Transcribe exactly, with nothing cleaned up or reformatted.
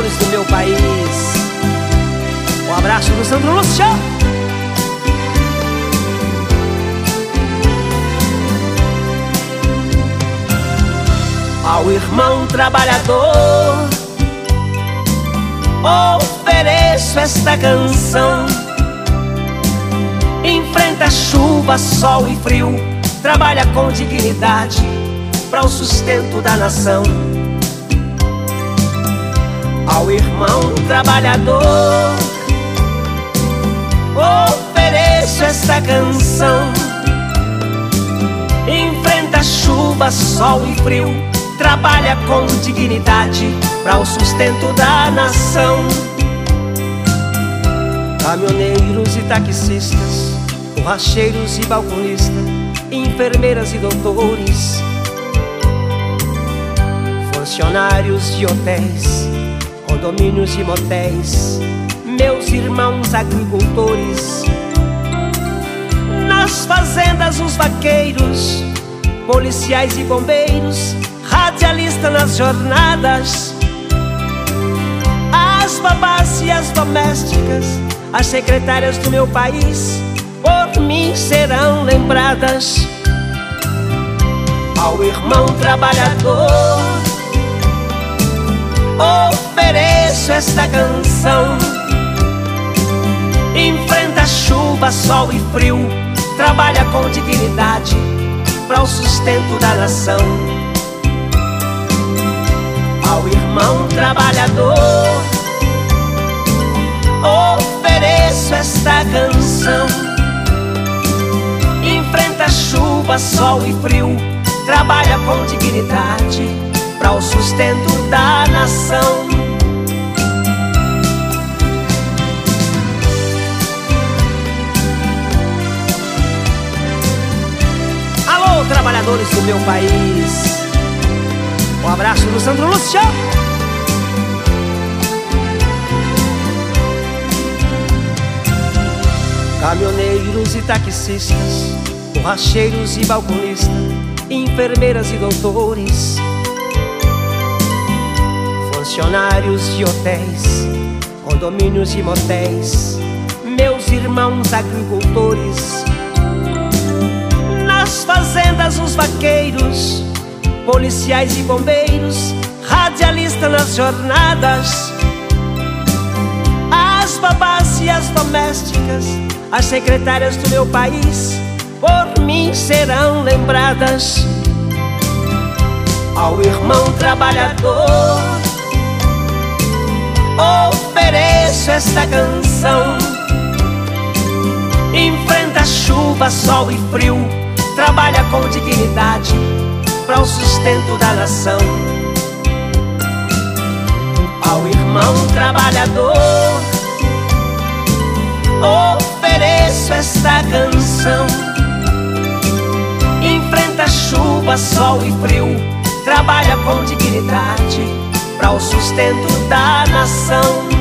trabalhadores do meu país. Um abraço do Sandro Lúcio. Ao irmão trabalhador ofereço esta canção. Enfrenta chuva, sol e frio, trabalha com dignidade para o sustento da nação. Ao irmão trabalhador ofereço esta canção. Enfrenta chuva, sol e frio, trabalha com dignidade para o sustento da nação. Caminhoneiros e taxistas, borracheiros e balconistas, enfermeiras e doutores, funcionários de hotéis, condomínios e motéis, meus irmãos agricultores, nas fazendas os vaqueiros, policiais e bombeiros, radialistas nas jornadas, as babás e as domésticas, as secretárias do meu país, por mim serão lembradas. Ao irmão trabalhador ofereço esta canção. Enfrenta chuva, sol e frio, trabalha com dignidade para o sustento da nação. Ao irmão trabalhador ofereço esta canção. Enfrenta chuva, sol e frio, trabalha com dignidade para o sustento da nação. Alô, trabalhadores do meu país, um abraço do Sandro Lúcio. Caminhoneiros e taxistas, borracheiros e balconistas, enfermeiras e doutores, funcionários de hotéis, condomínios e motéis, meus irmãos agricultores, nas fazendas os vaqueiros, policiais e bombeiros, radialistas nas jornadas, as babás e as domésticas, as secretárias do meu país, por mim serão lembradas. Ao irmão trabalhador ofereço esta canção. Enfrenta chuva, sol e frio, trabalha com dignidade para o sustento da nação. Ao irmão trabalhador ofereço esta canção. Enfrenta chuva, sol e frio, trabalha com dignidade para o sustento da nação.